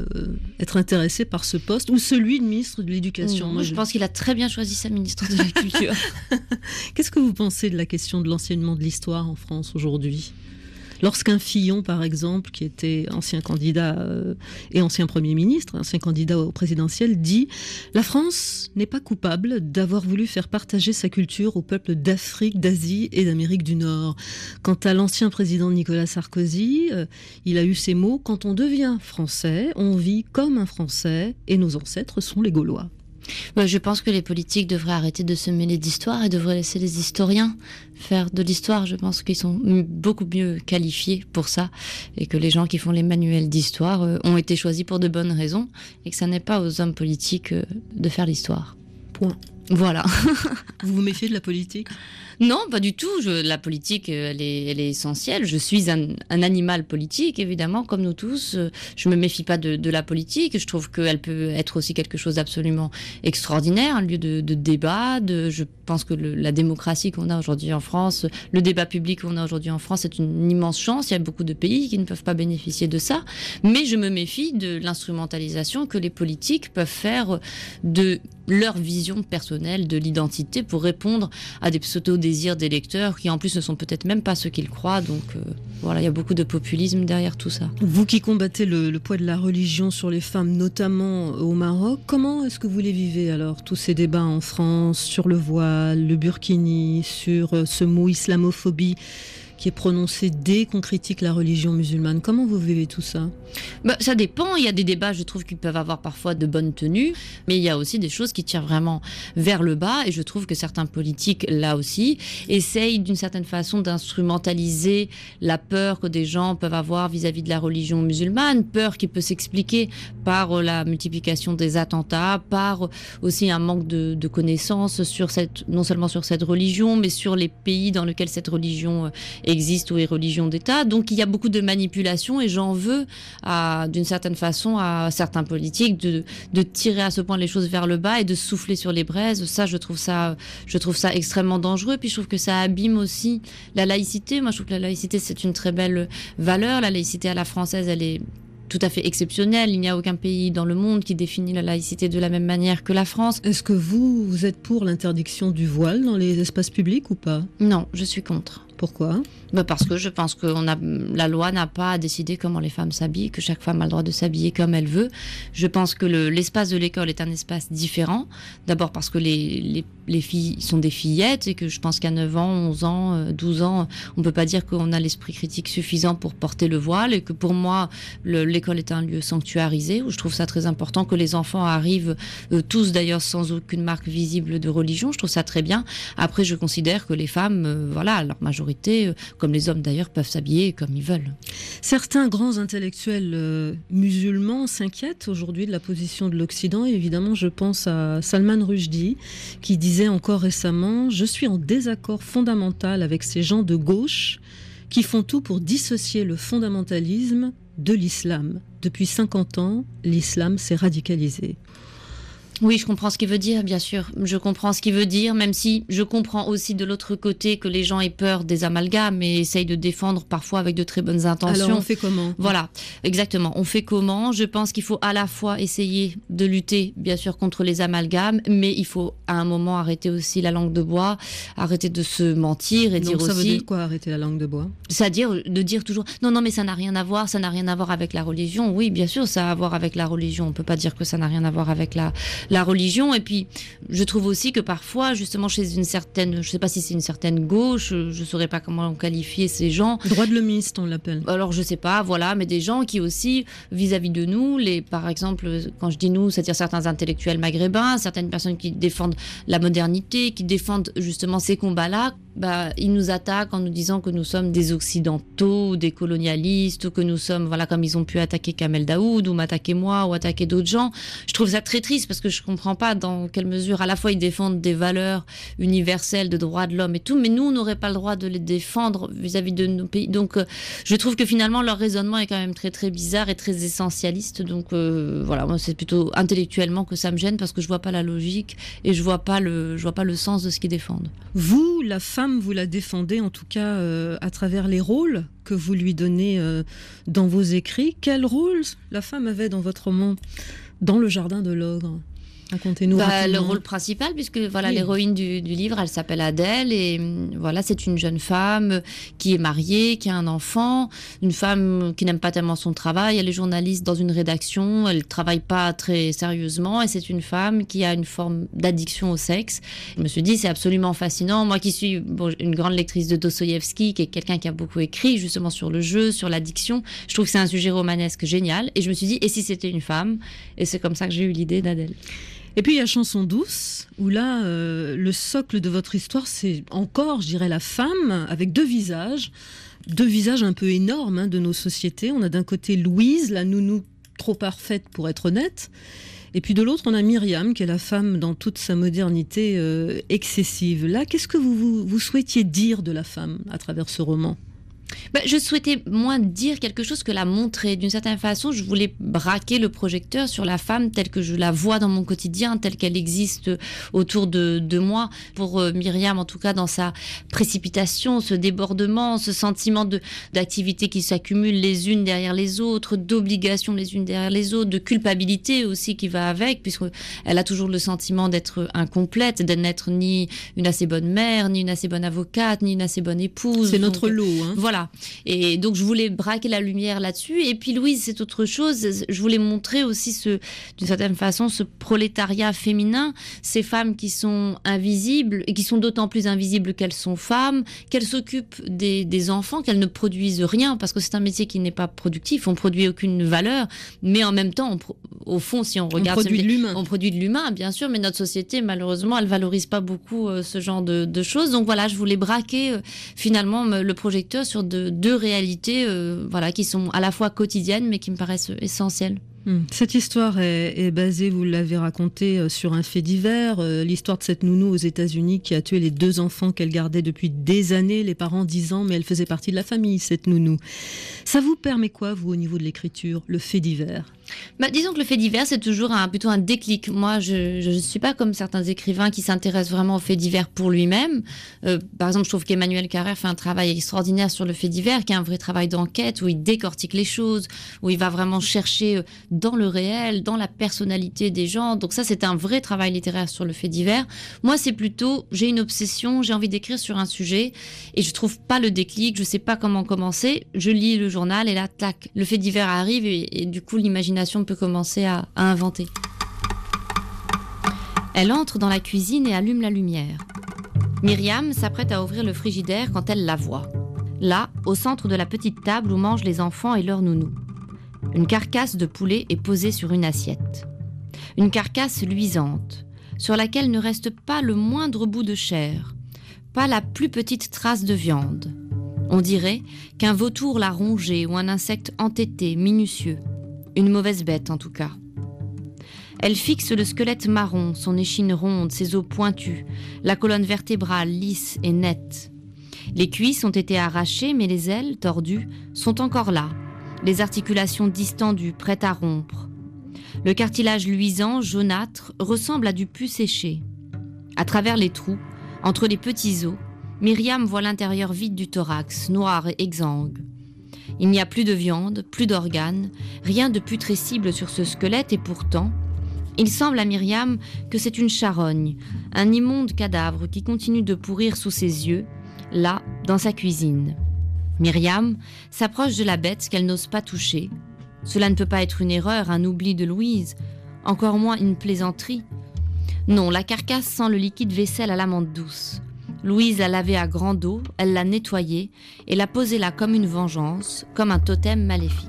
être intéressé par ce poste ou celui de ministre de l'Éducation. Moi, je pense qu'il a très bien choisi sa ministre de la Culture. Qu'est-ce que vous pensez de la question de l'enseignement de l'histoire en France aujourd'hui ? Lorsqu'un Fillon, par exemple, qui était ancien candidat et ancien Premier ministre, ancien candidat au présidentiel, dit « La France n'est pas coupable d'avoir voulu faire partager sa culture aux peuples d'Afrique, d'Asie et d'Amérique du Nord. » Quant à l'ancien président Nicolas Sarkozy, il a eu ces mots « Quand on devient français, on vit comme un Français et nos ancêtres sont les Gaulois. » Je pense que les politiques devraient arrêter de se mêler d'histoire et devraient laisser les historiens faire de l'histoire. Je pense qu'ils sont beaucoup mieux qualifiés pour ça et que les gens qui font les manuels d'histoire ont été choisis pour de bonnes raisons et que ça n'est pas aux hommes politiques de faire l'histoire. Point. Voilà. Vous vous méfiez de la politique ? Non, pas du tout. La politique, elle est essentielle. Je suis un animal politique, évidemment, comme nous tous. Je me méfie pas de la politique. Je trouve qu'elle peut être aussi quelque chose d'absolument extraordinaire, un lieu de débat. Je pense que la démocratie qu'on a aujourd'hui en France, le débat public qu'on a aujourd'hui en France, c'est une immense chance. Il y a beaucoup de pays qui ne peuvent pas bénéficier de ça. Mais je me méfie de l'instrumentalisation que les politiques peuvent faire de leur vision personnelle de l'identité pour répondre à des pseudo-désirs d'électeurs qui en plus ne sont peut-être même pas ceux qu'ils croient. Donc voilà, il y a beaucoup de populisme derrière tout ça. Vous qui combattez le poids de la religion sur les femmes, notamment au Maroc, comment est-ce que vous les vivez alors, tous ces débats en France sur le voile, le burkini, sur ce mot islamophobie qui est prononcé dès qu'on critique la religion musulmane. Comment vous vivez tout ça ? Ça dépend. Il y a des débats, je trouve, qui peuvent avoir parfois de bonnes tenues, mais il y a aussi des choses qui tirent vraiment vers le bas, et je trouve que certains politiques, là aussi, essayent d'une certaine façon d'instrumentaliser la peur que des gens peuvent avoir vis-à-vis de la religion musulmane, peur qui peut s'expliquer par la multiplication des attentats, par aussi un manque de connaissances sur non seulement sur cette religion, mais sur les pays dans lesquels cette religion existe ou est religion d'État. Donc il y a beaucoup de manipulation et j'en veux d'une certaine façon à certains politiques de tirer à ce point les choses vers le bas et de souffler sur les braises. Ça, je trouve ça extrêmement dangereux. Puis je trouve que ça abîme aussi la laïcité. Moi, je trouve que la laïcité, c'est une très belle valeur. La laïcité à la française, elle est tout à fait exceptionnelle. Il n'y a aucun pays dans le monde qui définit la laïcité de la même manière que la France. Est-ce que vous êtes pour l'interdiction du voile dans les espaces publics ou pas ? Non, je suis contre. Pourquoi ? Parce que je pense que la loi n'a pas à décider comment les femmes s'habillent, que chaque femme a le droit de s'habiller comme elle veut. Je pense que l'espace de l'école est un espace différent. D'abord parce que les filles sont des fillettes et que je pense qu'à 9 ans, 11 ans, 12 ans, on ne peut pas dire qu'on a l'esprit critique suffisant pour porter le voile et que pour moi, l'école est un lieu sanctuarisé où je trouve ça très important que les enfants arrivent tous d'ailleurs sans aucune marque visible de religion. Je trouve ça très bien. Après, je considère que les femmes, voilà, leur majorité, comme les hommes d'ailleurs, peuvent s'habiller comme ils veulent. Certains grands intellectuels musulmans s'inquiètent aujourd'hui de la position de l'Occident. Et évidemment, je pense à Salman Rushdie, qui disait encore récemment « Je suis en désaccord fondamental avec ces gens de gauche qui font tout pour dissocier le fondamentalisme de l'islam. Depuis 50 ans, l'islam s'est radicalisé. » Oui, je comprends ce qu'il veut dire, bien sûr. Je comprends ce qu'il veut dire, même si je comprends aussi de l'autre côté que les gens aient peur des amalgames et essayent de défendre parfois avec de très bonnes intentions. Alors on fait comment ? Voilà, exactement. On fait comment ? Je pense qu'il faut à la fois essayer de lutter, bien sûr, contre les amalgames, mais il faut à un moment arrêter aussi la langue de bois, arrêter de se mentir et Donc dire ça aussi... veut dire quoi, arrêter la langue de bois ? C'est-à-dire de dire toujours non mais ça n'a rien à voir, ça n'a rien à voir avec la religion. Oui, bien sûr, ça a à voir avec la religion. On peut pas dire que ça n'a rien à voir avec la religion. Et puis je trouve aussi que parfois, justement, chez une certaine, je sais pas si c'est une certaine gauche, je saurais pas comment qualifier ces gens. Droit de l'homiste, on l'appelle. Alors je sais pas, voilà, mais des gens qui aussi vis-à-vis de nous, par exemple, quand je dis nous, c'est-à-dire certains intellectuels maghrébins, certaines personnes qui défendent la modernité, qui défendent justement ces combats-là. Ils nous attaquent en nous disant que nous sommes des occidentaux, des colonialistes, ou que nous sommes, voilà, comme ils ont pu attaquer Kamel Daoud, ou m'attaquer moi, ou attaquer d'autres gens. Je trouve ça très triste parce que je comprends pas dans quelle mesure, à la fois ils défendent des valeurs universelles de droits de l'homme et tout, mais nous, on n'aurait pas le droit de les défendre vis-à-vis de nos pays. Donc, je trouve que finalement, leur raisonnement est quand même très, très bizarre et très essentialiste. Donc, voilà, moi, c'est plutôt intellectuellement que ça me gêne parce que je vois pas la logique et je vois pas le sens de ce qu'ils défendent. Vous, la femme, vous la défendez en tout cas à travers les rôles que vous lui donnez dans vos écrits. Quel rôle la femme avait dans votre roman, dans Le Jardin de l'Ogre ? Racontez-nous rapidement. Le rôle principal, puisque voilà, oui. L'héroïne du livre, elle s'appelle Adèle et voilà, c'est une jeune femme qui est mariée, qui a un enfant, une femme qui n'aime pas tellement son travail. Elle est journaliste dans une rédaction, elle travaille pas très sérieusement et c'est une femme qui a une forme d'addiction au sexe. Je me suis dit, c'est absolument fascinant. Moi qui suis une grande lectrice de Dostoïevski, qui est quelqu'un qui a beaucoup écrit justement sur le jeu, sur l'addiction, je trouve que c'est un sujet romanesque génial et je me suis dit, et si c'était une femme ? Et c'est comme ça que j'ai eu l'idée d'Adèle. Et puis il y a Chanson douce, où là, le socle de votre histoire, c'est encore, je dirais, la femme, avec deux visages un peu énormes de nos sociétés. On a d'un côté Louise, la nounou trop parfaite pour être honnête, et puis de l'autre, on a Myriam, qui est la femme dans toute sa modernité excessive. Là, qu'est-ce que vous souhaitiez dire de la femme à travers ce roman ? Je souhaitais moins dire quelque chose que la montrer. D'une certaine façon, je voulais braquer le projecteur sur la femme telle que je la vois dans mon quotidien, telle qu'elle existe autour de moi. Pour Myriam, en tout cas, dans sa précipitation, ce débordement, ce sentiment d'activités qui s'accumulent les unes derrière les autres, d'obligations les unes derrière les autres, de culpabilité aussi qui va avec, puisqu'elle a toujours le sentiment d'être incomplète, de n'être ni une assez bonne mère, ni une assez bonne avocate, ni une assez bonne épouse. C'est notre lot, hein. Voilà. Et donc, je voulais braquer la lumière là-dessus. Et puis, Louise, c'est autre chose. Je voulais montrer aussi, d'une certaine façon, ce prolétariat féminin, ces femmes qui sont invisibles, et qui sont d'autant plus invisibles qu'elles sont femmes, qu'elles s'occupent des enfants, qu'elles ne produisent rien, parce que c'est un métier qui n'est pas productif. On ne produit aucune valeur. Mais en même temps, au fond, si on regarde... On produit de l'humain. On produit de l'humain, bien sûr, mais notre société, malheureusement, elle ne valorise pas beaucoup ce genre de choses. Donc voilà, je voulais braquer finalement le projecteur sur deux réalités qui sont à la fois quotidiennes mais qui me paraissent essentielles. Cette histoire est basée, vous l'avez racontée, sur un fait divers, l'histoire de cette nounou aux États-Unis qui a tué les 2 enfants qu'elle gardait depuis des années, les parents 10 ans, mais elle faisait partie de la famille, cette nounou. Ça vous permet quoi, vous, au niveau de l'écriture, le fait divers ? Disons que le fait divers, c'est toujours plutôt un déclic. Moi, je ne suis pas comme certains écrivains qui s'intéressent vraiment au fait divers pour lui-même. Par exemple, je trouve qu'Emmanuel Carrère fait un travail extraordinaire sur le fait divers, qui est un vrai travail d'enquête, où il décortique les choses, où il va vraiment chercher dans le réel, dans la personnalité des gens. Donc ça, c'est un vrai travail littéraire sur le fait divers. Moi, c'est plutôt, j'ai une obsession, j'ai envie d'écrire sur un sujet, et je trouve pas le déclic, je sais pas comment commencer. Je lis le journal, et là, tac, le fait divers arrive, et du coup, l'imagination peut commencer à inventer. Elle entre dans la cuisine et allume la lumière. Myriam s'apprête à ouvrir le frigidaire quand elle la voit. Là, au centre de la petite table où mangent les enfants et leur nounou. Une carcasse de poulet est posée sur une assiette. Une carcasse luisante, sur laquelle ne reste pas le moindre bout de chair, pas la plus petite trace de viande. On dirait qu'un vautour l'a rongée ou un insecte entêté, minutieux. Une mauvaise bête, en tout cas. Elle fixe le squelette marron, son échine ronde, ses os pointus, la colonne vertébrale lisse et nette. Les cuisses ont été arrachées, mais les ailes, tordues, sont encore là, les articulations distendues, prêtes à rompre. Le cartilage luisant, jaunâtre, ressemble à du pu séché. À travers les trous, entre les petits os, Myriam voit l'intérieur vide du thorax, noir et exsangue. Il n'y a plus de viande, plus d'organes, rien de putrescible sur ce squelette et pourtant, il semble à Myriam que c'est une charogne, un immonde cadavre qui continue de pourrir sous ses yeux, là, dans sa cuisine. Myriam s'approche de la bête qu'elle n'ose pas toucher. Cela ne peut pas être une erreur, un oubli de Louise, encore moins une plaisanterie. Non, la carcasse sent le liquide vaisselle à la menthe douce. Louise l'a lavée à grande eau, elle l'a nettoyée et l'a posée là comme une vengeance, comme un totem maléfique.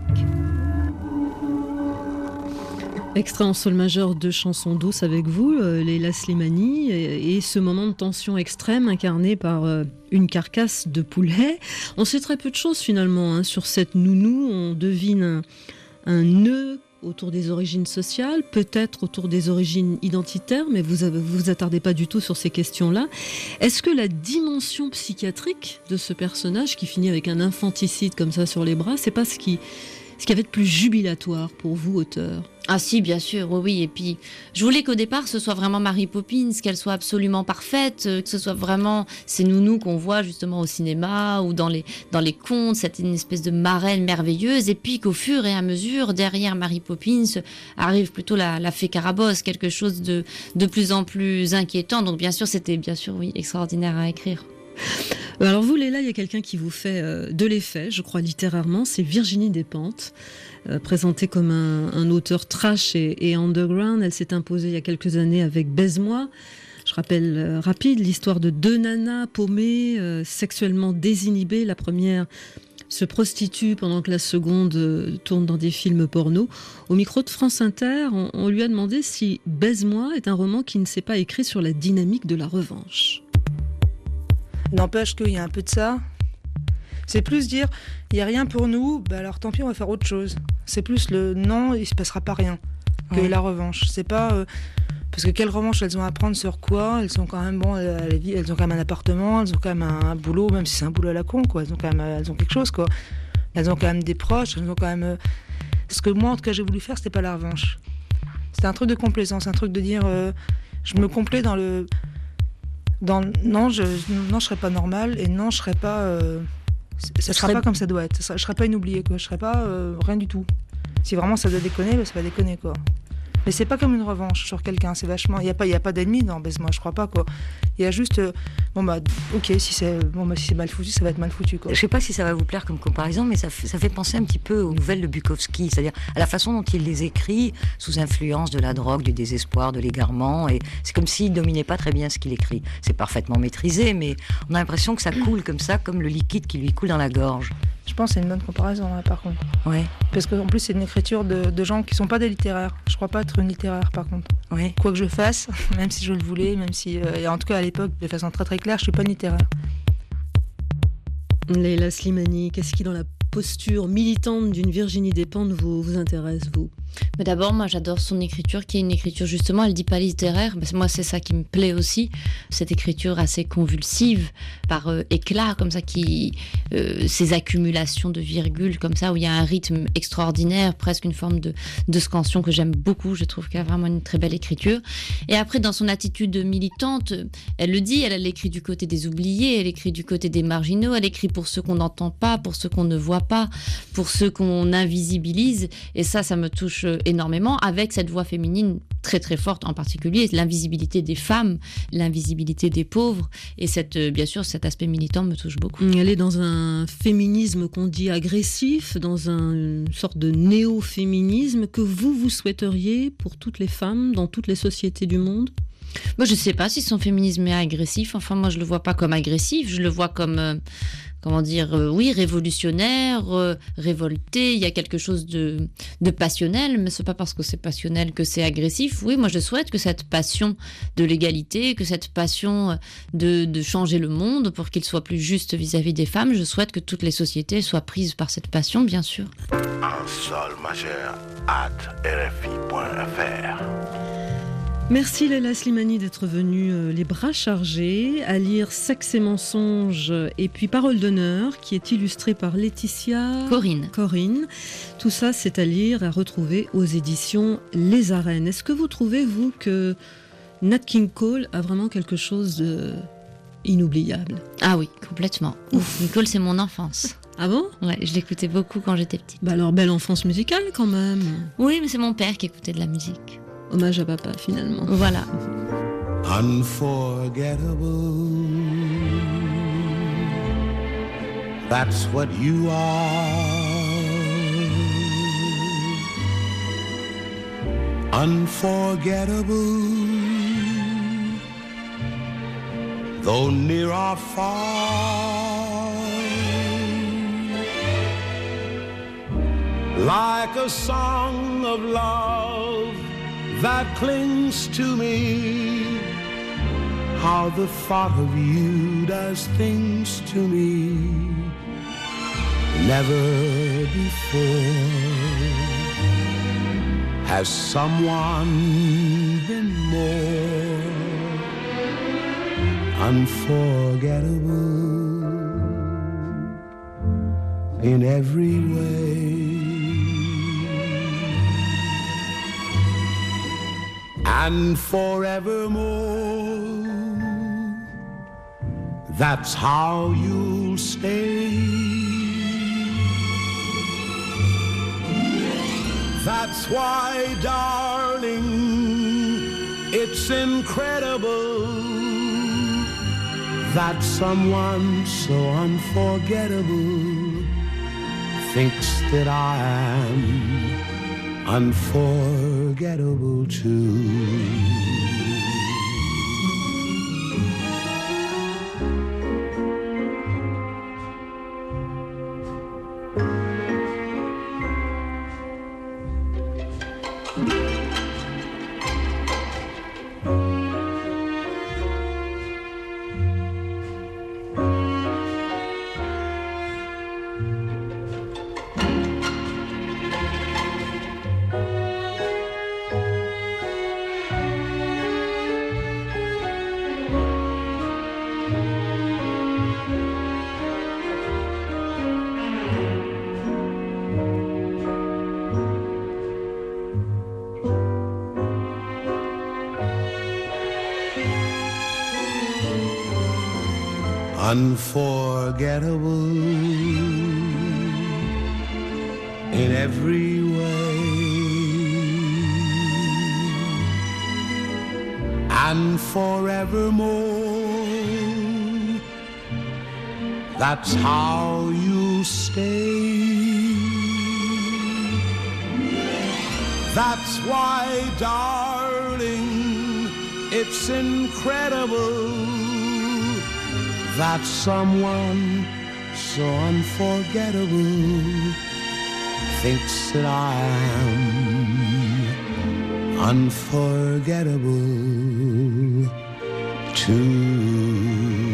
Extrait en sol majeur de chansons douces avec vous, Leila Slimani, et ce moment de tension extrême incarné par une carcasse de poulet. On sait très peu de choses finalement sur cette nounou. On devine un nœud autour des origines sociales, peut-être autour des origines identitaires, mais vous attardez pas du tout sur ces questions-là. Est-ce que la dimension psychiatrique de ce personnage qui finit avec un infanticide comme ça sur les bras, c'est pas ce qui avait de plus jubilatoire pour vous, auteur? Ah si, bien sûr, oui. Et puis, je voulais qu'au départ, ce soit vraiment Mary Poppins, qu'elle soit absolument parfaite, que ce soit vraiment ces nounous qu'on voit justement au cinéma ou dans les contes, c'est une espèce de marraine merveilleuse. Et puis qu'au fur et à mesure, derrière Mary Poppins, arrive plutôt la fée Carabosse, quelque chose de plus en plus inquiétant. Donc bien sûr, c'était oui, extraordinaire à écrire. Alors vous, Leila, il y a quelqu'un qui vous fait de l'effet, je crois littérairement, c'est Virginie Despentes, présentée comme un auteur trash et underground. Elle s'est imposée il y a quelques années avec Baise-moi. Je rappelle rapide l'histoire de deux nanas paumées, sexuellement désinhibées. La première se prostitue pendant que la seconde tourne dans des films porno. Au micro de France Inter, on lui a demandé si Baise-moi est un roman qui ne s'est pas écrit sur la dynamique de la revanche. N'empêche qu'il y a un peu de ça. C'est plus dire, il n'y a rien pour nous, alors tant pis, on va faire autre chose. C'est plus le non, il ne se passera pas rien, que la revanche. C'est pas... parce que quelle revanche elles ont à prendre sur quoi? Elles sont quand même, elles ont quand même un appartement, elles ont quand même un boulot, même si c'est un boulot à la con, quoi. Elles ont quelque chose, quoi. Elles ont quand même des proches, elles ont quand même... Ce que moi, en tout cas, j'ai voulu faire, c'était pas la revanche. C'était un truc de complaisance, un truc de dire... je me complais dans le... non, je serais pas normale et non, je serais pas... ça sera pas comme ça doit être. Je serais pas une oubliée, quoi. Je serais pas rien du tout. Si vraiment ça doit déconner, ça va déconner, quoi. Mais c'est pas comme une revanche sur quelqu'un, c'est vachement... Il y a pas d'ennemi dans Baise-moi, je crois pas, quoi. Il y a juste... ok, si c'est mal foutu, ça va être mal foutu, quoi. Je sais pas si ça va vous plaire comme comparaison, mais ça fait penser un petit peu aux nouvelles de Bukowski, c'est-à-dire à la façon dont il les écrit, sous influence de la drogue, du désespoir, de l'égarement, et c'est comme s'il dominait pas très bien ce qu'il écrit. C'est parfaitement maîtrisé, mais on a l'impression que ça coule comme ça, comme le liquide qui lui coule dans la gorge. Je pense que c'est une bonne comparaison, là, par contre. Ouais. Parce qu'en plus, c'est une écriture de gens qui sont pas des littéraires. Je crois pas être une littéraire, par contre. Ouais. Quoi que je fasse, même si je le voulais, même si... et en tout cas, à l'époque, de façon très très claire, je suis pas une littéraire. Leila Slimani, qu'est-ce qui, dans la posture militante d'une Virginie Despentes, vous intéresse, vous? Mais d'abord, moi, j'adore son écriture, qui est une écriture, justement, elle dit pas littéraire. Mais moi, c'est ça qui me plaît aussi. Cette écriture assez convulsive, par éclat, comme ça, ces accumulations de virgules, comme ça, où il y a un rythme extraordinaire, presque une forme de scansion que j'aime beaucoup. Je trouve qu'elle a vraiment une très belle écriture. Et après, dans son attitude militante, elle le dit, elle écrit du côté des oubliés, elle écrit du côté des marginaux, elle écrit pour ceux qu'on n'entend pas, pour ceux qu'on ne voit pas, pour ceux qu'on invisibilise. Et ça me touche énormément, avec cette voix féminine très très forte, en particulier l'invisibilité des femmes, l'invisibilité des pauvres, et bien sûr cet aspect militant me touche beaucoup. Elle est dans un féminisme qu'on dit agressif, dans une sorte de néo-féminisme que vous souhaiteriez pour toutes les femmes dans toutes les sociétés du monde? Moi, je ne sais pas si son féminisme est agressif. Enfin, moi, je le vois pas comme agressif. Je le vois comme, révolutionnaire, révolté. Il y a quelque chose de passionnel, mais c'est pas parce que c'est passionnel que c'est agressif. Oui, moi, je souhaite que cette passion de l'égalité, que cette passion de changer le monde pour qu'il soit plus juste vis-à-vis des femmes, je souhaite que toutes les sociétés soient prises par cette passion, bien sûr. En sol majeur @rfi.fr. Merci Leila Slimani d'être venue les bras chargés à lire Sexe et mensonges et puis Parole d'honneur qui est illustrée par Laetitia Corinne. Tout ça c'est à lire, à retrouver aux éditions Les Arènes. Est-ce que vous trouvez vous que Nat King Cole a vraiment quelque chose de inoubliable? Ah oui, complètement. King Cole c'est mon enfance. Ah bon? Ouais, je l'écoutais beaucoup quand j'étais petite. Bah alors belle enfance musicale quand même. Oui, mais c'est mon père qui écoutait de la musique. Hommage à papa, finalement. Voilà. Unforgettable. That's what you are. Unforgettable. Though near or far. Like a song of love that clings to me, how the thought of you does things to me. Never before has someone been more unforgettable in every way. And forevermore, that's how you'll stay. That's why, darling, it's incredible that someone so unforgettable thinks that I am unforgettable too. Unforgettable in every way, and forevermore, that's how you stay. That's why, darling, it's incredible that someone so unforgettable thinks that I am unforgettable too.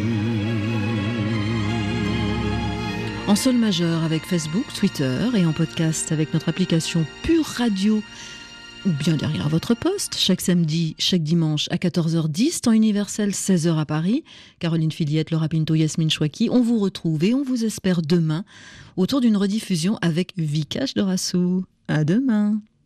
En sol majeur avec Facebook, Twitter et en podcast avec notre application Pure Radio ou bien derrière votre poste, chaque samedi, chaque dimanche à 14h10, temps universel 16h à Paris. Caroline Filiette, Laura Pinto, Yasmine Chouaki, on vous retrouve et on vous espère demain autour d'une rediffusion avec Vikash Dorassou. À demain.